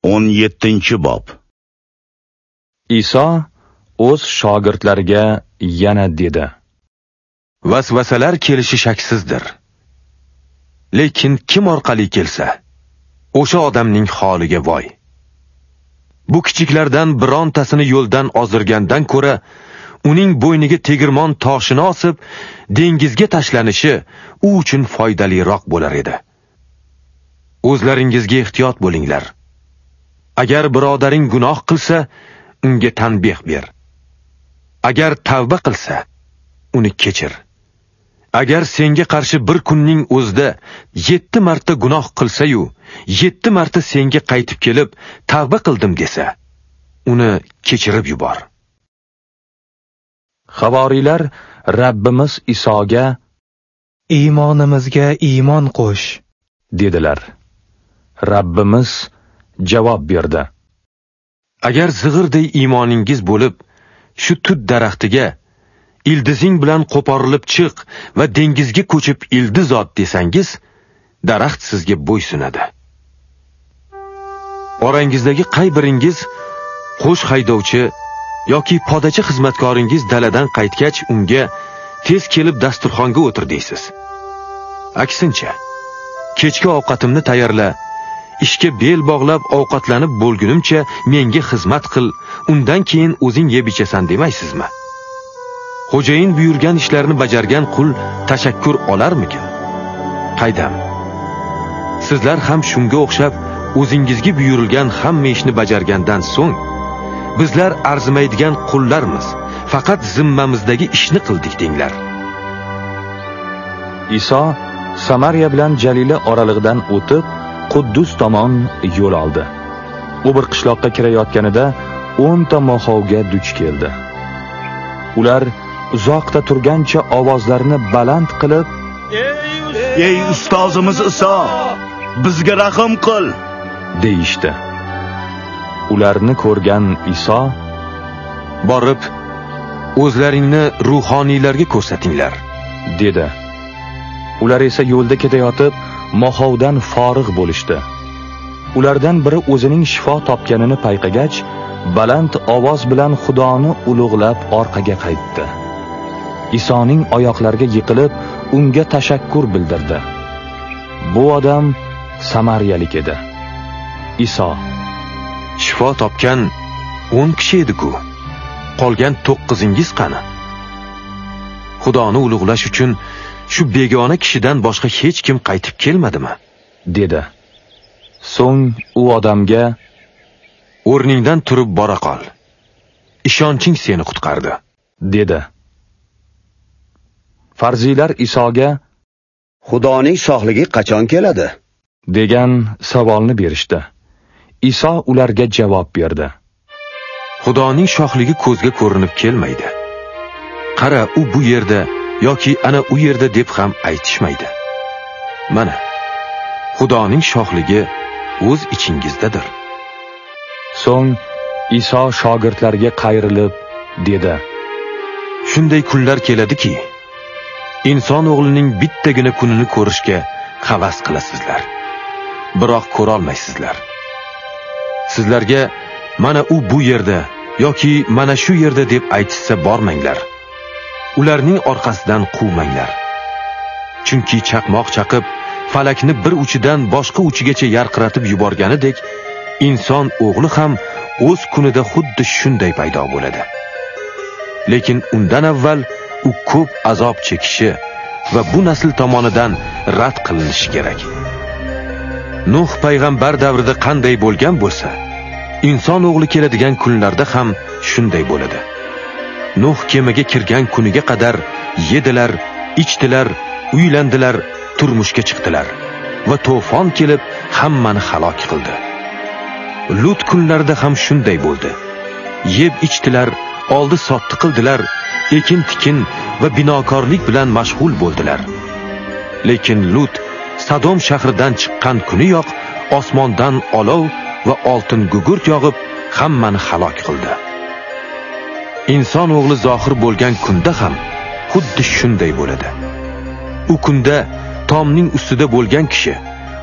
17-bob. Iso o'z shogirdlariga yana dedi: Vasvasalar kelishi shaksizdir. Lekin kim orqali kelsa, o'sha odamning holiga voy. Bu kichiklardan birontasini yo'ldan ozdirgandan ko'ra, uning bo'yniga tegirmon toshini osib, dengizga tashlanishi u uchun foydaliroq bo'lar edi. O'zlaringizga ehtiyot bo'linglar. Agar birodaring gunoh qilsa, unga tanbeh ber. Agar tavba qilsa, uni kechir. Agar senga qarshi bir kunning o'zida 7 marta gunoh qilsa-yu, 7 marta senga qaytib kelib, tavba qildim desa, uni kechirib yubor. Havoriylar Rabbimiz Isoga iymonimizga iymon qo'sh dedilar. Rabbimiz javob berdi: Agar zig'irday iymoningiz bo'lib, shu tut daraxtiga ildizing bilan qo'porilib chiq va dengizga ko'chib ildiz ot desangiz, daraxt sizga bo'ysunadi. Orangizdagi qay biringiz qo'sh haydovchi yoki podachi xizmatkoringiz daladan qaytgach unga tez kelib dasturxonga o'tir deysiz. Aksincha, kechki ovqatimni tayyorla, ishga bel bog'lab ovqatlanib bo'lgunimcha menga xizmat qil, undan keyin o'zing yeb ichasan demaysizmi? Xo'jayin buyurgan ishlarni bajargan qul tashakkur olarmikin? Qaydam. Sizlar ham shunga o'xshab o'zingizga buyurilgan hamma ishni bajargandan so'ng, bizlar arzimaydigan qullarmiz, faqat zimmamizdagi ishni qildik denglar. Iso Samariya bilan Jalila oralig'idan o'tib, Quddus tomon yo'l oldi. U bir qishloqqa kirayotganida 10 ta moxovga duch keldi. Ular uzoqda turgancha ovozlarini baland qilib, Ey ustozimiz Iso, bizga rahim qil, deyishdi. Ularni ko'rgan Iso: Borib, o'zlaringni ruhoniylarga ko'rsatinglar, dedi. Ular esa yo'lda ketayotib, moxovdan forig' bo'lishdi. Ulardan biri o'zining shifo topganini payqagach, baland ovoz bilan Xudoni ulug'lab orqaga qaytdi. Isoning oyoqlariga yiqilib, unga tashakkur bildirdi. Bu odam samariyalik edi. Iso: Shifo topgan 10 kishi edi-ku. Qolgan 9ingiz qani? Xudoni ulug'lash uchun shu begona kishidan boshqa hech kim qaytib kelmadimi? dedi. So'ng u odamga: O'rningdan turib bora qol. Ishonching seni qutqardi, dedi. Farziylar Isoga Xudoning shohligi qachon keladi? degan savolni berishdi. Iso ularga javob berdi: Xudoning shohligi ko'zga ko'rinib kelmaydi. Qara, u bu yerda yoki ana u yerda deb ham aytishmaydi. Mana, Xudoning shohligi o'z ichingizdadir. So'ng Iso shogirdlariga qayrilib dedi: Shunday kunlar keladiki, inson o'g'lining bittagina kunini ko'rishga havas qilasizlar, biroq ko'ra olmaysizlar. Sizlarga mana u bu yerda yoki mana shu yerda deb aytishsa bormanglar. Ularning orqasidan quvmanglar. Chunki chaqmoq chaqib, falakni bir uchidan boshqa uchigacha yarqiratib yuborganidek, inson o'g'li ham o'z kunida xuddi shunday paydo bo'ladi. Lekin undan avval u ko'p azob chekishi va bu nasl tomonidan rad qilinishi kerak. Nuh payg'ambar davrida qanday bo'lgan bo'lsa, inson o'g'li keladigan kunlarda ham shunday bo'ladi. Nuh kemaga kirgan kuniga qadar yedilar, ichdilar, uylandilar, turmushga chiqdilar va to'fon kelib hammani halok qildi. Lut kunlarida ham shunday bo'ldi. Yeb ichdilar, oldi sotdi qildilar, ekin-tikin va binokorlik bilan mashg'ul bo'ldilar. Lekin Lut Sadom shahridan chiqqan kuniyoq osmondan olov va oltin gugurt yog'ib hammani halok qildi. Inson o'g'li zohir bo'lgan kunda ham xuddi shunday bo'ladi. U kunda tomning ustida bo'lgan kishi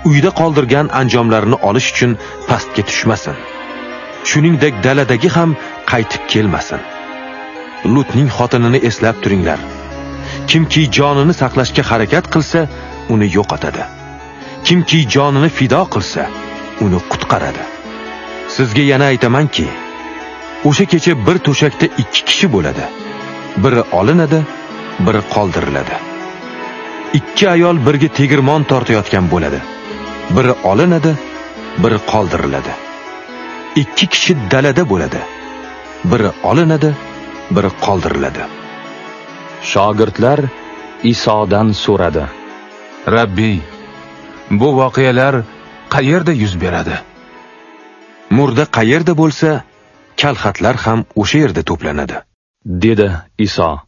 uyda qoldirgan anjomlarini olish uchun pastga tushmasin. Shuningdek daladagi ham qaytib kelmasin. Lutning xotinini eslab turinglar. Kimki jonini saqlashga harakat qilsa, uni yo'qotadi. Kimki jonini fido qilsa, uni qutqaradi. Sizga yana aytamanki, o'sha kecha bir to'shakda 2 kishi bo'ladi. Biri olinadi, biri qoldiriladi. 2 ayol birga tegirmon tortayotgan bo'ladi. Biri olinadi, biri qoldiriladi. 2 kishi dalada bo'ladi. Biri olinadi, biri qoldiriladi. Shogirdlar Isodan so'radi: Rabbiy, bu voqealar qayerda yuz beradi? Murda qayerda bo'lsa, kalxatlar ham o'sha yerda to'planadi, dedi Iso.